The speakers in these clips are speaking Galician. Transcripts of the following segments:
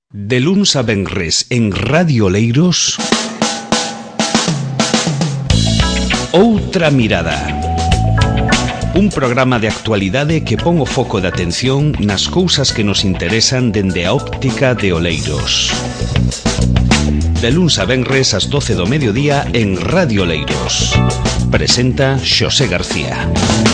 De luns a venres en Radio Oleiros, Outra Mirada. Un programa de actualidade que pon o foco de atención nas cousas que nos interesan dende a óptica de Oleiros. De luns a venres ás 12 do mediodía en Radio Oleiros. Presenta Xosé García.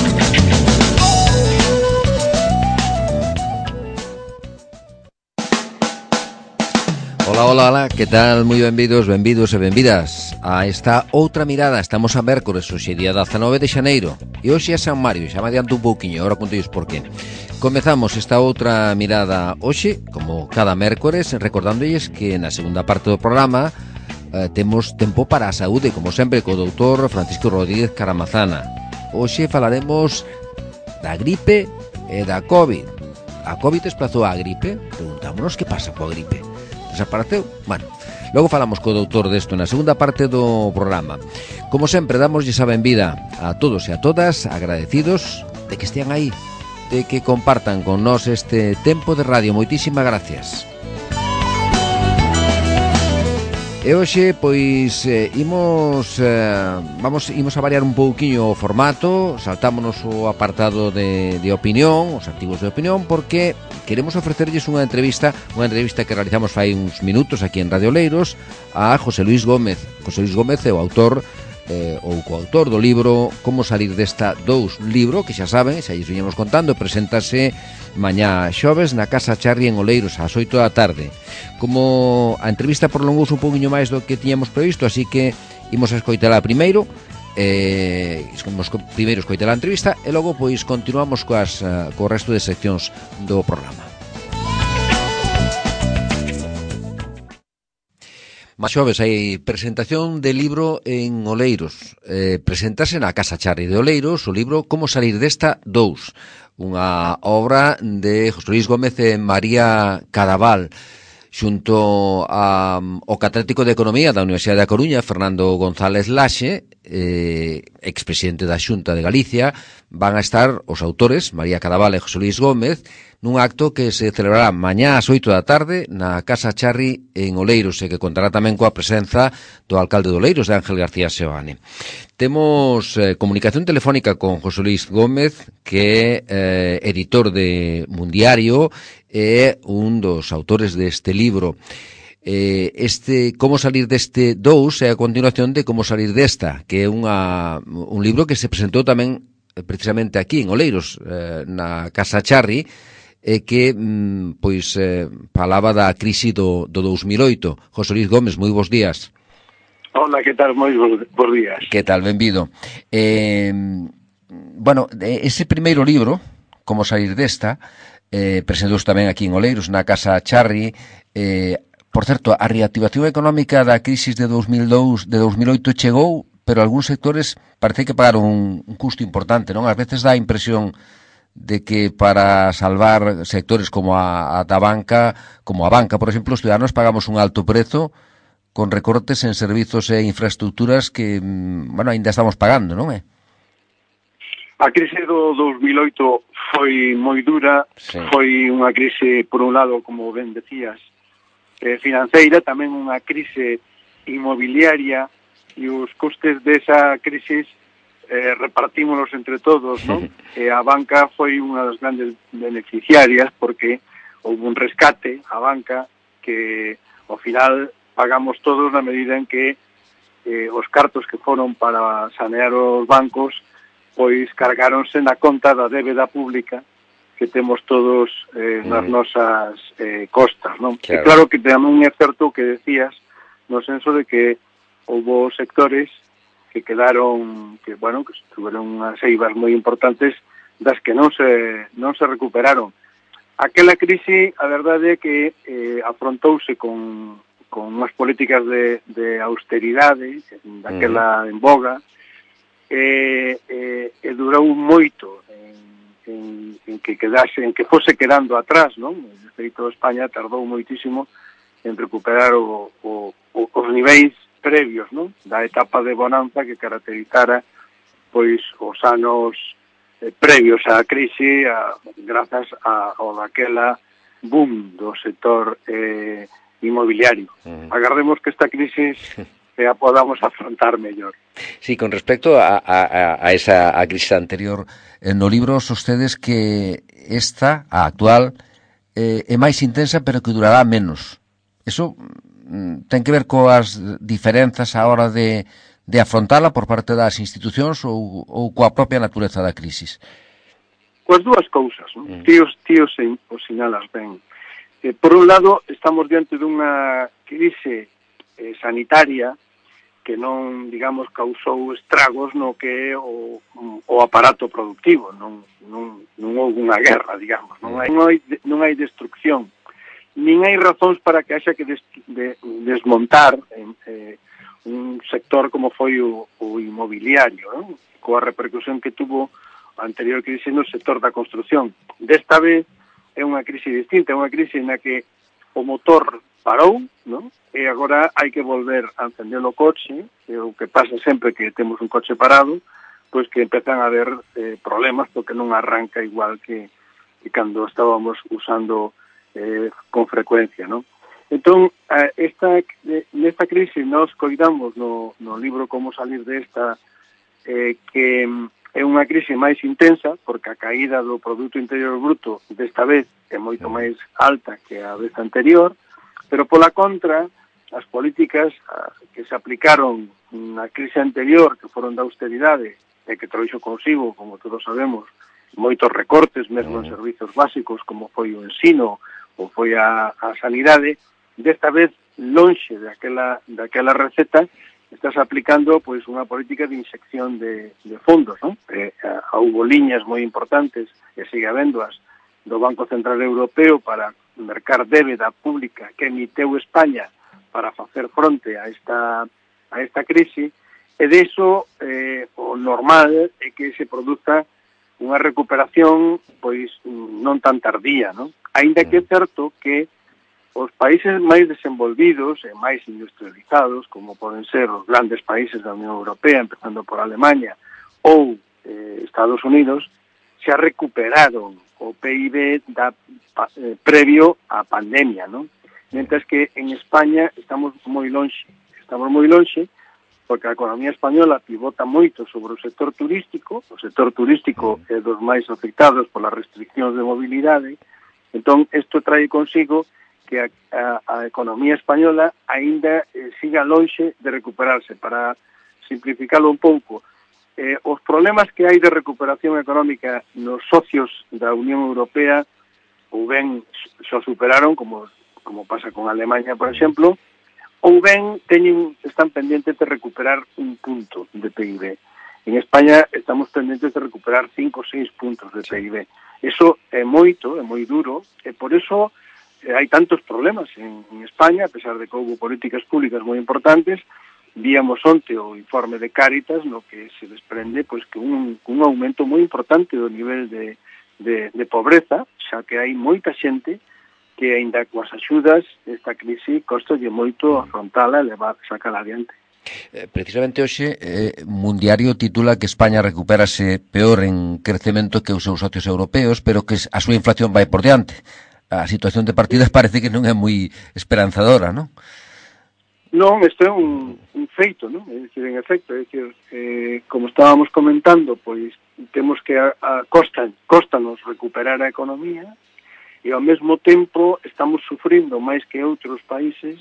Ola, que tal? Moi benvidos e benvidas a esta Outra Mirada. Estamos a mércores, hoxe día 19 de xaneiro. E hoxe é San Mario, xa me adianto un pouquiño, agora conteis por qué. Comezamos esta Outra Mirada hoxe, como cada mércores, recordándolles que na segunda parte do programa temos tempo para a saúde, como sempre, co doutor Francisco Rodríguez Caramazana. Hoxe falaremos da gripe e da COVID. A COVID desplazou a gripe? Preguntámonos que pasa coa gripe. Desapareceu? Bueno, logo falamos co doutor desto na segunda parte do programa. Como sempre, damoslle a benvida a todos e a todas, agradecidos de que estean aí, de que compartan con nós este tempo de radio. Moitísimas gracias. E hoxe, pois, imos a variar un pouquiño o formato. Saltámonos o apartado de opinión, os artigos de opinión, porque queremos ofrecerlles unha entrevista que realizamos fai uns minutos aquí en Radio Oleiros a José Luís Gómez. José Luís Gómez é o autor ou coautor do libro Como salir desta 2, libro que xa saben, xa lles viñamos contando, preséntase mañá xoves na Casa Charri en Oleiros ás 8 da tarde. Como a entrevista prolongouse un pouquinho máis do que tiñamos previsto, así que imos a escoitala primeiro, primeiro escoitala a entrevista e logo pois continuamos co resto de seccións do programa. Mas xoves hai presentación de libro en Oleiros. Preséntase na Casa Charri de Oleiros o libro Como salir desta 2, unha obra de José Luís Gómez e María Cadaval, xunto ao catedrático de Economía da Universidade da Coruña, Fernando González Laxe, expresidente da Xunta de Galicia. Van a estar os autores, María Cadaval e José Luís Gómez, nun acto que se celebrará mañá ás 8 da tarde na Casa Charri en Oleiros, e que contará tamén coa presenza do alcalde de Oleiros, de Ángel García Seoane. Temos comunicación telefónica con José Luís Gómez, que é editor de Mundiario e un dos autores deste libro. Como salir deste 2 é a continuación de Como salir desta, que é un libro que se presentou tamén precisamente aquí en Oleiros, na Casa Charri, que falaba da crise do 2008. José Luís Gómez, moi bons días. Hola, que tal? Moi bons días. Que tal? Benvido. Ese primeiro libro, Como salir desta, presentouse tamén aquí en Oleiros, na Casa Charri. Por certo, a reactivación económica da crise de 2008 chegou, pero algúns sectores parece que pagaron un custo importante, non? Ás veces dá a impresión de que para salvar sectores como a banca, por exemplo, os ciudadanos pagamos un alto prezo con recortes en servizos e infraestructuras que, ainda estamos pagando, non é? A crise do 2008 foi moi dura, sí. Foi unha crise, por un lado, como ben decías, financeira, tamén unha crise inmobiliaria, e os costes desa crise repartímonos entre todos, non? E a banca foi unha das grandes beneficiarias, porque houve un rescate á banca que, ao final, pagamos todos na medida en que os cartos que foron para sanear os bancos pois cargáronse na conta da débeda pública que temos todos nas nosas costas, non? Claro. E claro que tamén é certo que decías, no senso de que houve sectores que quedaron, que tuveron unhas eivas moi importantes das que non se recuperaron. Aquela crise, a verdade é que afrontouse con unhas políticas de austeridade, daquela en boga, e durou moito en que fose quedando atrás, non? De feito, España tardou moitísimo en recuperar os niveis previos, non? Da etapa de bonanza que caracterizara pois os anos previos á crise, grazas ao daquela boom do sector inmobiliario. Agardemos que esta crisis a podamos afrontar mellor. Sí, con respecto a esa crisis anterior, no libro sostedes que esta, a actual, é máis intensa pero que durará menos. Eso ten que ver coas diferenzas a hora de afrontala por parte das institucións ou coa propia natureza da crisis? Coas dúas cousas, non? Tíos os sinalas ben. Por un lado, estamos diante dunha crise sanitaria que non, digamos, causou estragos no que é o aparato productivo, non houve unha guerra, digamos, non hai destrucción, nin hai razóns para que haxa que desmontar un sector como foi o inmobiliario, non? Coa repercusión que tuvo a anterior crise no sector da construción. Desta vez é unha crise distinta, é unha crise na que o motor parou, non? E agora hai que volver a encender o coche, e o que pasa sempre que temos un coche parado, pois que empezan a haber problemas porque non arranca igual que cando estábamos usando con frecuencia, non? Entón, nesta crise nós coidamos no libro Como salir desta que é unha crise máis intensa porque a caída do Produto Interior Bruto desta vez é moito máis alta que a vez anterior, pero pola contra as políticas que se aplicaron na crise anterior, que foron da austeridade e que trouxo consigo, como todos sabemos, moitos recortes mesmo en servizos básicos como foi o ensino ou foi a sanidade, desta vez lonxe daquela receta estás aplicando pois unha política de inyección de fondos, non? Houbo liñas moi importantes e sigue habendoas do Banco Central Europeo para mercar débeda pública que emiteu España para facer fronte a esta crise, e deso o normal é que se produza unha recuperación pois non tan tardía, non? Aínda que é certo que os países máis desenvolvidos e máis industrializados, como poden ser os grandes países da Unión Europea, empezando por Alemania, ou Estados Unidos, xa recuperaron o PIB previo á pandemia, non? Mentres que en España estamos moi lonxe porque a economía española pivota moito sobre o sector turístico é dos máis afectados polas restriccións de mobilidade, entón isto trae consigo que a economía española aínda siga lonxe de recuperarse. Para simplificalo un pouco, os problemas que hai de recuperación económica nos socios da Unión Europea ou ben xa superaron, como pasa con Alemania, por exemplo, ou ben están pendentes de recuperar un punto de PIB. En España estamos pendentes de recuperar 5 ou 6 puntos de PIB. Eso é moi duro, e por eso hai tantos problemas en España, a pesar de que houve políticas públicas moi importantes. Víamos onte o informe de Cáritas, no que se desprende pois que un aumento moi importante do nivel de pobreza, xa que hai moita xente que aínda coas axudas esta crise costalle moito afrontala e sacala adiante. Precisamente hoxe Mundiario titula que España recupérase peor en crecemento que os seus socios europeos, pero que a súa inflación vai por diante. A situación de partida parece que non é moi esperanzadora, non? Non, isto é un feito, non? É dicir, en efecto, como estábamos comentando, pois temos que costanos recuperar a economía, e ao mesmo tempo estamos sufrindo máis que outros países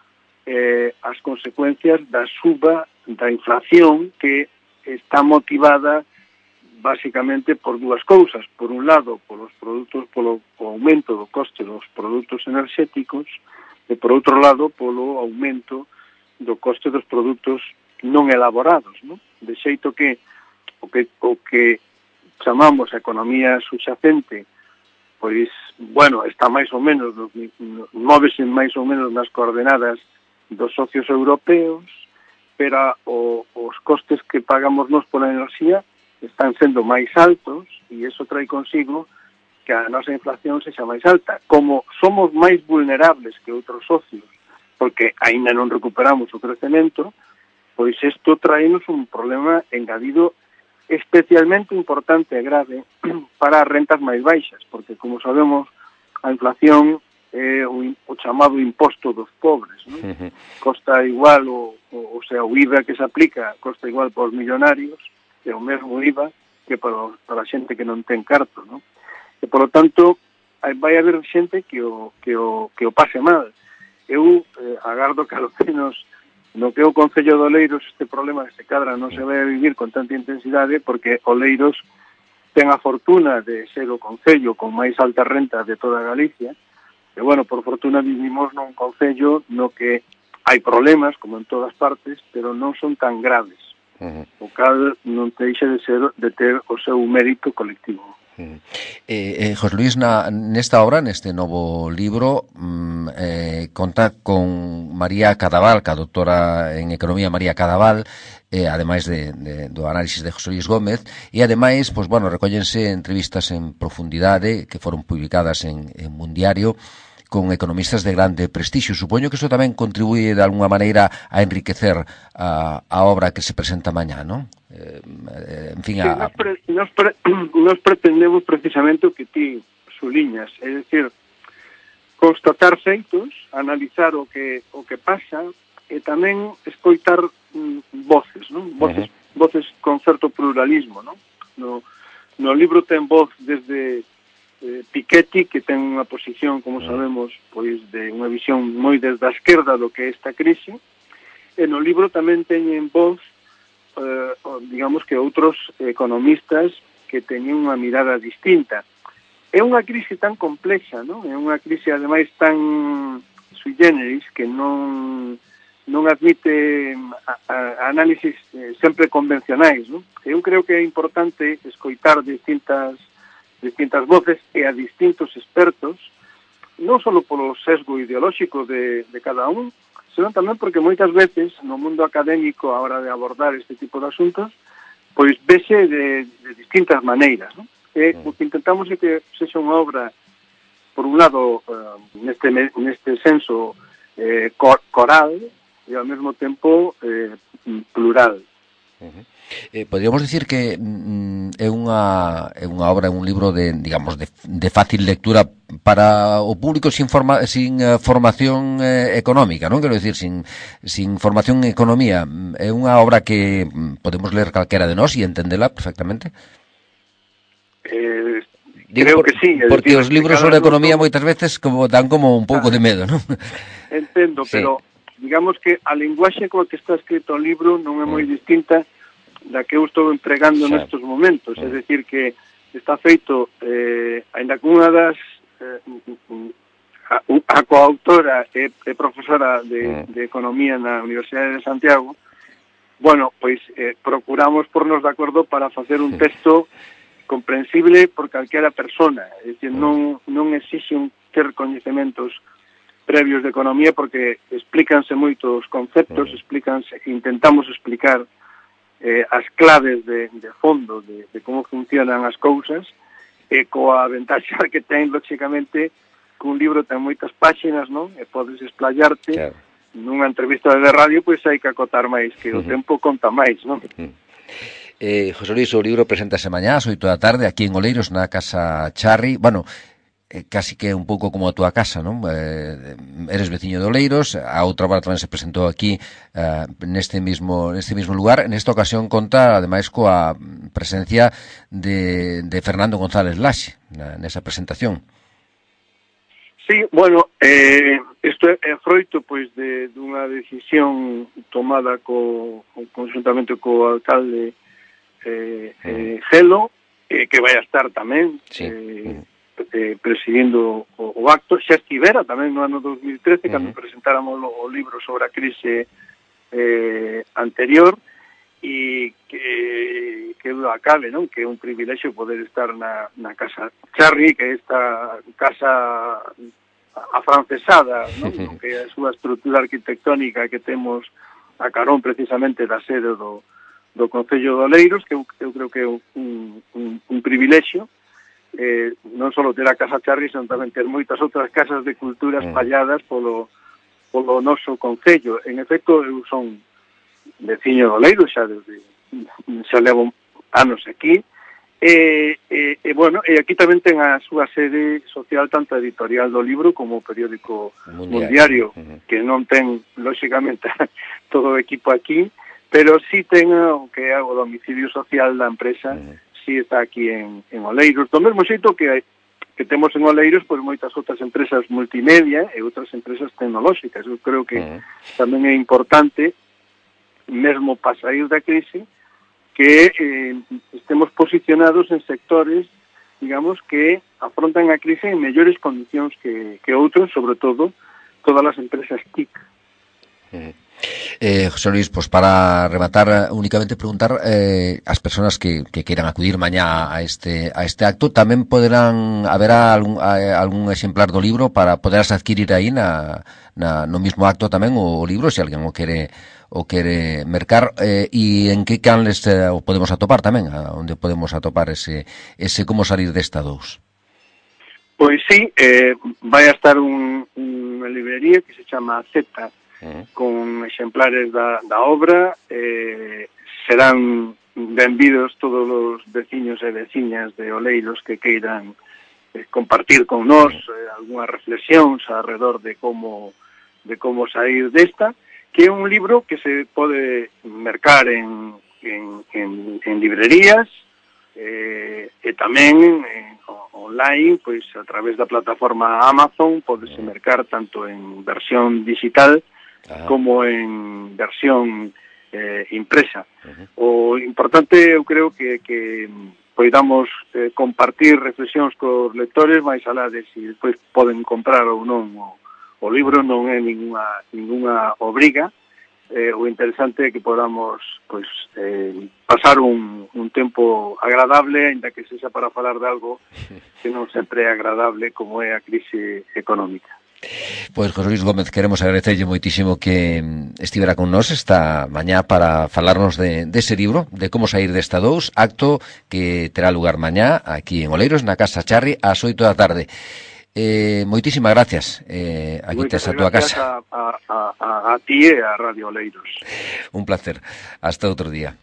as consecuencias da suba da inflación, que está motivada basicamente por dúas cousas. Por un lado, polo aumento do coste dos produtos enerxéticos, e por outro lado, polo aumento do coste dos produtos non elaborados, non? De xeito que o que chamamos a economía subxacente, pois, bueno, está máis ou menos, móvese máis ou menos nas coordenadas dos socios europeos, pero os costes que pagamos nós pola enerxía están sendo máis altos, e iso trae consigo que a nosa inflación sexa máis alta. Como somos máis vulnerables que outros socios, porque aínda non recuperamos o crecemento, pois isto traenos un problema engadido especialmente importante e grave para as rentas máis baixas, porque, como sabemos, a inflación é o chamado imposto dos pobres, non? Costa igual, o sea, o IVA que se aplica costa igual para os millonarios, e o mesmo IVA que para a xente que non ten carto, non? E, por lo tanto, vai haber xente que o pase mal. Eu agardo que, ao menos, no que é o Concello de Oleiros, este problema que se cadra non se vai a vivir con tanta intensidade, porque Oleiros ten a fortuna de ser o concello con máis alta renta de toda Galicia. E, bueno, por fortuna vivimos nun concello no que hai problemas, como en todas partes, pero non son tan graves. O cal non deixa de ter o seu mérito colectivo. José Luis, nesta obra, neste novo libro, conta con María Cadaval, que a doutora en Economía María Cadaval, ademais do análisis de José Luis Gómez, e ademais, pois, bueno, recóllense entrevistas en profundidade que foron publicadas en Mundiario con economistas de grande prestixio. Supoño que iso tamén contribuye de alguna maneira a enriquecer a obra que se presenta mañá, non? En fin, nos pretendemos precisamente o que ti suliñas, é dicir, constatar feitos, analizar o que pasa e tamén escoitar voces, non? Voces con certo pluralismo, non? No libro ten voz desde Piketty, que ten unha posición, como sabemos, pois de unha visión moi desde a esquerda do que é esta crise, e no libro tamén teñen voz, digamos que outros economistas que teñen unha mirada distinta. É unha crise tan complexa, non? É unha crise, ademais, tan sui generis, que non admite análisis sempre convencionais, non? Eu creo que é importante escoitar distintas voces e a distintos expertos, non só polo sesgo ideolóxico de cada un, senón tamén porque moitas veces no mundo académico, a hora de abordar este tipo de asuntos, pois vese de distintas maneiras, non? E o que intentamos é que sexa unha obra, por un lado, neste senso coral, e ao mesmo tempo plural. Podríamos dicir que é unha obra, un libro digamos, de fácil lectura para o público sin formación económica, non? Quero dicir, sin formación en economía. É unha obra que podemos ler calquera de nós e entendela perfectamente? Creo que sí. Porque os libros sobre economía moitas veces dan como un pouco de medo, non? Entendo, sí. Pero digamos que a linguaxe coa que está escrito o libro non é moi distinta da que eu estou empregando nestes momentos, é dicir que está feito, ainda que unha das a coautora e profesora de Economía na Universidade de Santiago, bueno, pois procuramos pornos de acordo para facer un texto comprensible por calquera persona, é dicir, non exixe ter coñecementos previos de economía porque explícanse moitos conceptos, intentamos explicar as claves de fondo de como funcionan as cousas e coa ventaxa que ten, lógicamente, que un libro ten moitas páxinas, non? E podes explayarte, claro. Nunha entrevista de radio, pois hai que acotar máis, que o tempo conta máis, non? José Luis, o libro preséntase mañá ás 8 da tarde aquí en Oleiros, na Casa Charri. Bueno, casi que un pouco como a túa casa, non? Eres veciño de Oleiros, a outra obra tamén se presentou aquí neste mismo lugar. Nesta ocasión conta, ademais, coa presencia de Fernando González Laxe nesa presentación. Sí, bueno, isto é froito pois dunha decisión tomada conjuntamente co alcalde Gelo, que vai a estar tamén presidindo o acto. Xa estivera tamén no ano 2013 cando presentáramos o libro sobre a crise anterior, e que acabe, non? Que é un privilexio poder estar na Casa Charri, que é esta casa afrancesada, non? Que é a súa estrutura arquitectónica que temos a carón precisamente da sede do Concello de Oleiros, que eu creo que é un privilexio, non só ter a Casa Charri, senón tamén ter moitas outras casas de cultura espalladas polo noso concello. En efecto, eu son veciño de Oleiros, xa levo anos aquí, E aquí tamén ten a súa sede social tanto a editorial do libro como o periódico Mundiario, que non ten, lóxicamente, todo o equipo aquí, pero sí ten o que é o domicilio social da empresa, sí está aquí en Oleiros. Do mesmo xeito que temos en Oleiros pois moitas outras empresas multimedia e outras empresas tecnolóxicas. Eu creo que tamén é importante, mesmo para sair da crise, que estemos posicionados en sectores, digamos, que afrontan a crise en mellores condicións que outros, sobre todo, todas as empresas TIC. José Luis, pues para rematar, únicamente preguntar as persoas que queiran acudir mañá a este acto, tamén haberá algún exemplar do libro para poderse adquirir aí no mismo acto tamén o libro, se alguén o quere mercar, e en que canles o podemos atopar tamén, onde podemos atopar ese como salir desta 2? Pois sí, vai a estar unha librería que se chama Z, con exemplares da obra. Serán benvidos todos os veciños e veciñas de Oleiros que queiran compartir con nós algunhas reflexións alrededor de como sair desta, que é un libro que se pode mercar en librerías e tamén online, pois a través da plataforma Amazon podese mercar tanto en versión digital como en versión impresa. O importante, eu creo que poidamos compartir reflexións cos lectores, máis alá de se despois poden comprar ou non o libro, non é ninguna obriga. O interesante é que podamos pasar un tempo agradable, ainda que sexa para falar de algo que non sempre é agradable, como é a crise económica. Pois, José Luis Gómez, queremos agradecerlle moitísimo que estivera con nós esta mañá para falarnos dese libro, de como sair desta 2, acto que terá lugar mañá aquí en Oleiros, na Casa Charri, ás 8 da tarde. Moitísimas gracias. Aquí tes a túa casa. A ti e a Radio Oleiros. Un placer. Hasta outro día.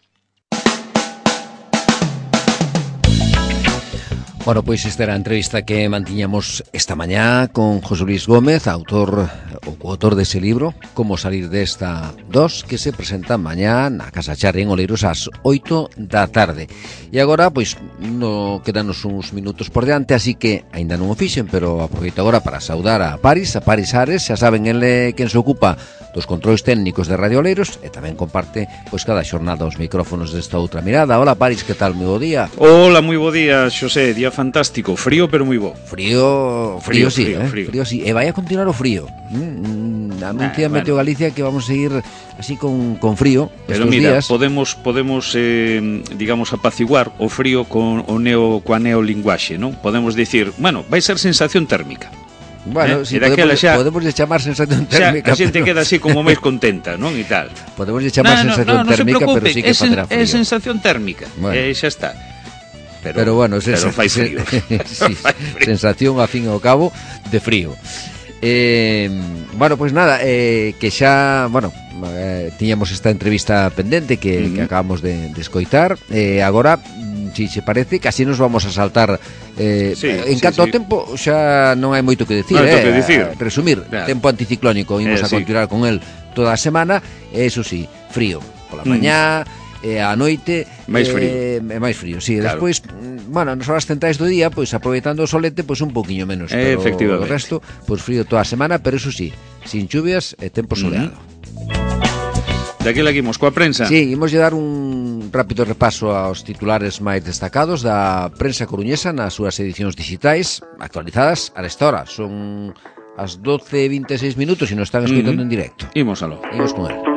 Bueno, pois esta era a entrevista que mantiñamos esta mañá con José Luis Gómez, autor dese libro, Como salir desta 2, que se presenta mañá na Casa Charri en Oleiros ás 8 da tarde. E agora, pois, quedanos uns minutos por diante, así que aínda non o fixen, pero aproveito agora para saudar a Paris Ares, xa saben, ele quen se ocupa dos controis técnicos de Radio Oleiros e tamén comparte, pois, cada xornada os micrófonos desta outra mirada. Hola, Paris, que tal? Moi bo día. Hola, moi bo día, Xosé, día fantástico, frío pero moi bo. Frío sí. E vai a continuar o frío. Anuncia Meteo Galicia que vamos a ir así con frío estes días. Pero mira, podemos digamos, apaciguar o frío coa neolinguaxe, non? Podemos dicir, bueno, vai ser sensación térmica. Bueno, si podemos chamar sensación térmica. A xente queda así como máis contenta, non? E tal. Podemos chamar sensación térmica, pero sí que facerá frío. É sensación térmica, xa está. Pero bueno, fai frío. Sí, sensación, a fin e ao cabo, de frío. Bueno, pois nada, que xa, tiñamos esta entrevista pendente que acabamos de escoitar. Agora, si se parece, casi nos vamos a saltar en canto ao tempo, xa non hai moito que decir, resumir, claro. Tempo anticiclónico, imos a continuar con el toda a semana, eso sí, frío pola mañá, a noite máis frío, sí, claro. Despois, nas horas centrais do día, pois aproveitando o solete, pois un poquinho menos, pero o resto, pois frío toda a semana, pero eso sí, sin chuvias e tempo soleado. Daquela que imos coa prensa. Sí, imos lle dar un rápido repaso aos titulares máis destacados da prensa coruñesa nas súas edicións digitais actualizadas a esta hora. Son as 12:26 minutos e nos están escoitando en directo. Imos con él.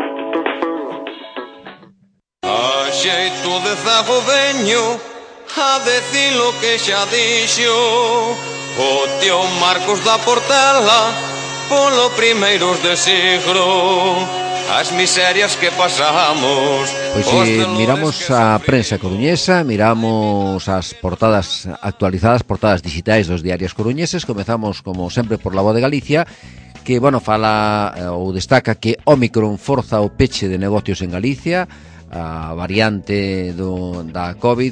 A xeito de zago veño a decir lo que xa dixo o tío Marcos da Portela polo primeiros de siglo. As miserias que pasamos. Pois si miramos a prensa coruñesa, miramos as portadas actualizadas, portadas digitais dos diarios coruñeses, comezamos como sempre por La Voz de Galicia, que, fala ou destaca que Ómicron forza o peche de negocios en Galicia, a variante da COVID,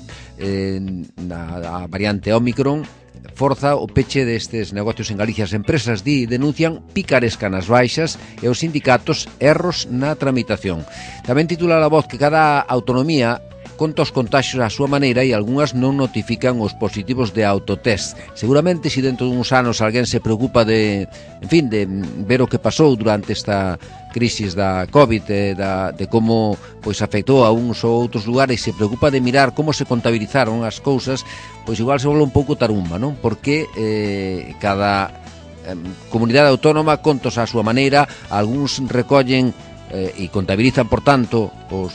a variante Omicron, forza o peche destes negocios en Galicia. As empresas denuncian picaresca nas baixas e os sindicatos erros na tramitación. Tamén titula La Voz que cada autonomía conta os contaxios á súa maneira e algunhas non notifican os positivos de autotest. Seguramente, se dentro duns anos alguén se preocupa de ver o que pasou durante esta crisis da COVID, de como pois afectou a uns ou outros lugares, e se preocupa de mirar como se contabilizaron as cousas, pois igual se volve un pouco tarumba, non? Porque cada comunidade autónoma contos á súa maneira, algúns recollen e contabilizan, por tanto, os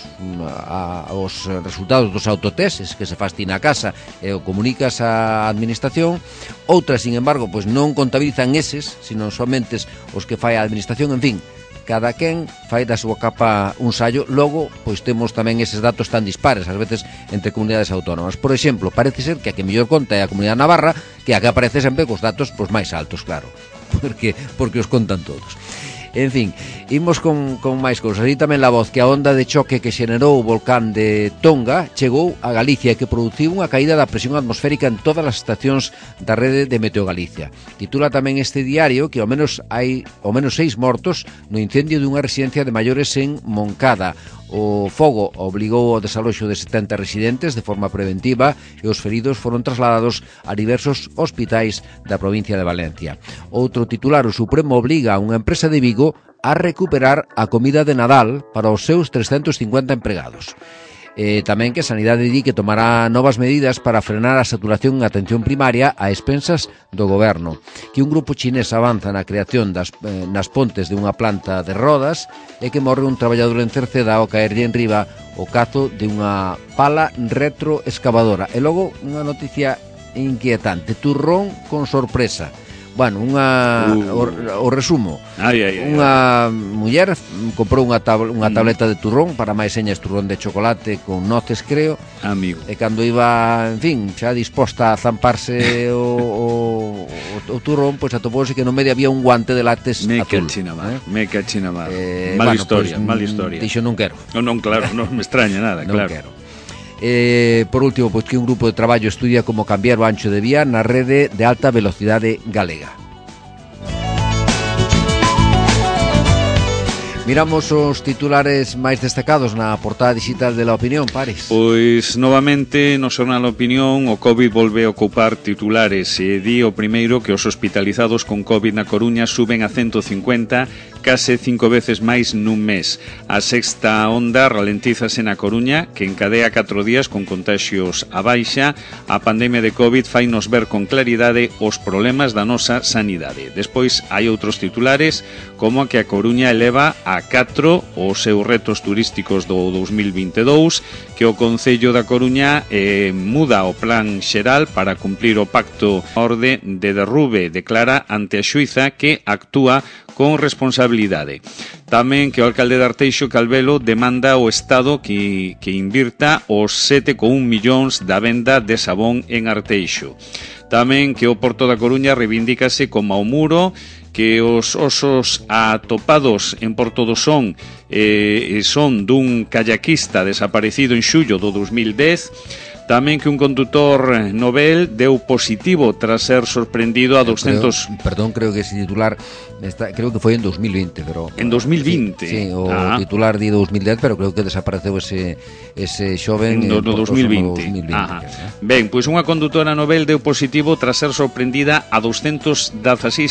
resultados dos autotests que se faz ti na casa e o comunicas á administración. Outras, sin embargo, pois non contabilizan eses, sino somente os que fai a administración. En fin, cada quen fai da súa capa un sallo. Logo, pois temos tamén eses datos tan dispares, ás veces, entre comunidades autónomas. Por exemplo, parece ser que a que mellor conta é a Comunidade Navarra, que a que aparece sempre cos datos pois máis altos, claro, porque os contan todos. En fin, imos con máis cousas. E tamén La Voz que a onda de choque que xenerou o volcán de Tonga chegou a Galicia e que produciu unha caída da presión atmosférica en todas as estacións da rede de Meteo Galicia. Titula tamén este diario que ao menos hai 6 mortos no incendio dunha residencia de maiores en Moncada. O fogo obligou ao desaloxo de 70 residentes de forma preventiva e os feridos foron trasladados a diversos hospitais da provincia de Valencia. Outro titular: o Supremo obliga a unha empresa de Vigo a recuperar a comida de Nadal para os seus 350 empregados. Tamén que Sanidade di que tomará novas medidas para frenar a saturación en atención primaria a expensas do goberno. Que un grupo chinés avanza na creación nas pontes de unha planta de rodas e que morre un traballador en Cerceda ao caerlle en riba o cazo de unha pala retroexcavadora. E logo unha noticia inquietante: turrón con sorpresa. Bueno, o resumo. Unha muller comprou unha tableta de turrón, para máis señas turrón de chocolate con noces, creo. Amigo. E cando iba, en fin, xa disposta a zamparse o turrón, pois atopouse que no medio había un guante de látex azul. Me cachina mal. Mal historia. Dixo, non quero. Non, claro, non me extraña nada, non claro. Quero. Por último, pois que un grupo de traballo estudia como cambiar o ancho de vía na rede de alta velocidade galega. Miramos os titulares máis destacados na portada digital de La Opinión, Paris. Pois, novamente, no xornal Opinión, o COVID volve a ocupar titulares. E di o primeiro que os hospitalizados con COVID na Coruña suben a 150, case 5 veces máis nun mes. A sexta onda ralentízase na Coruña, que encadea 4 días con contaxios a baixa. A pandemia de COVID fainos ver con claridade os problemas da nosa sanidade. Despois hai outros titulares, como que a Coruña eleva a 4 os seus retos turísticos do 2022, que o Concello da Coruña muda o plan xeral para cumplir o pacto. Orde de derrube declara ante a xuíza que actúa con responsabilidade. Tamén que o alcalde de Arteixo, Calvelo, demanda ao Estado que invirta os 7,1 millóns da venda de sabón en Arteixo. Tamén que o Porto da Coruña reivindícase como ao muro, que os osos atopados en Porto do Son son dun kayakista desaparecido en xullo do 2010. Tamén que un condutor novel deu positivo tras ser sorprendido a 200... Perdón, creo que ese titular creo que foi en 2020, pero... En 2020? Sí, o titular di 2010, pero creo que desapareceu ese xoven no 2020. Ben, pois unha condutora novel deu positivo tras ser sorprendida a 216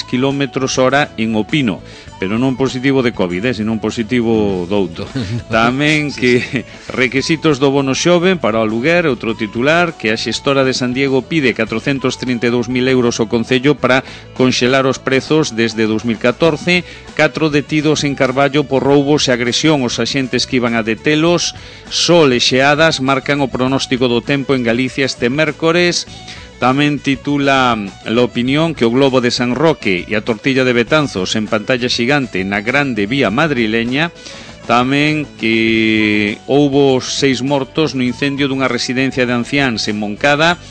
km/h en Opino, pero non positivo de COVID, sino un positivo douto. Tamén que requisitos do bono xoven para o aluguer, outro titular, que a xestora de San Diego pide 432.000 euros ao Concello para conxelar os prezos desde 2014. 4 detidos en Carballo por roubos e agresión aos axentes que iban a detelos. Sol e xeadas marcan o pronóstico do tempo en Galicia este mércores. Tamén titula La Opinión que o globo de San Roque e a tortilla de Betanzos en pantalla xigante na grande vía madrileña. Tamén que houbo 6 mortos no incendio dunha residencia de anciáns en Moncada.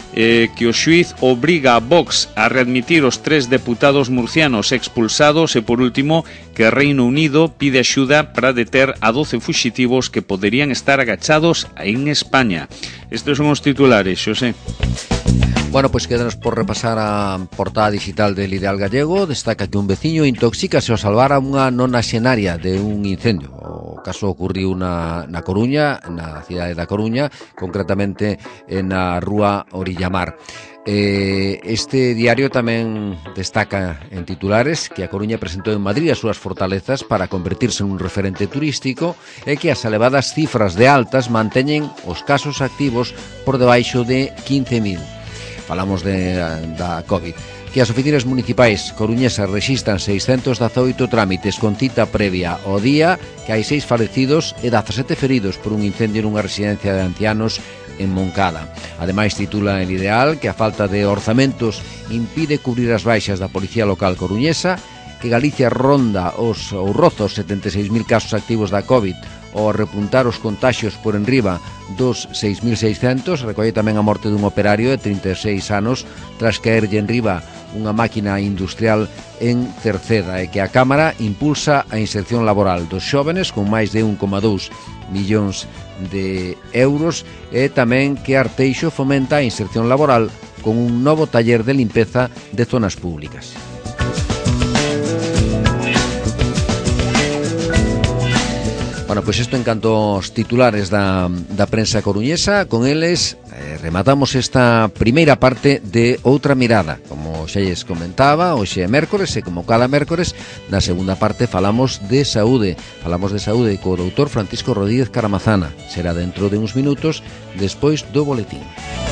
que o xuiz obriga a Vox a readmitir os 3 deputados murcianos expulsados e, por último, que Reino Unido pide axuda para deter a 12 fuxitivos que poderían estar agachados en España. Estes son os titulares, Xosé. Bueno, pois quédanos por repasar a portada digital del Ideal Gallego. Destaca que un veciño intoxícase ao salvar a unha nonaxenaria de un incendio. O caso ocurriu na Coruña, na cidade da Coruña, concretamente na rúa Orillamar. Este diario tamén destaca en titulares que a Coruña presentou en Madrid as súas fortalezas para convertirse en un referente turístico e que as elevadas cifras de altas manteñen os casos activos por debaixo de 15.000. Falamos da COVID. Que as oficinas municipais coruñesas rexistran 618 trámites con cita previa ao día, que hai 6 falecidos e 17 feridos por un incendio nunha residencia de ancianos en Moncada. Ademais, titula El Ideal que a falta de orzamentos impide cubrir as baixas da Policía Local coruñesa, que Galicia ronda os 76.000 casos activos da COVID ao repuntar os contaxios por enriba dos 6.600, recolle tamén a morte dun operario de 36 anos tras caerlle enriba unha máquina industrial en Cerceda, e que a Cámara impulsa a inserción laboral dos xóvenes con máis de 1,2 millóns de euros, e tamén que Arteixo fomenta a inserción laboral con un novo taller de limpeza de zonas públicas. Bueno, pois isto en canto aos titulares da prensa coruñesa. Con eles rematamos esta primeira parte de Outra Mirada. Como xa lles comentaba, hoxe é mércores e como cada mércores, na segunda parte falamos de saúde. Falamos de saúde co doutor Francisco Rodríguez Caramazana. Será dentro de uns minutos despois do boletín.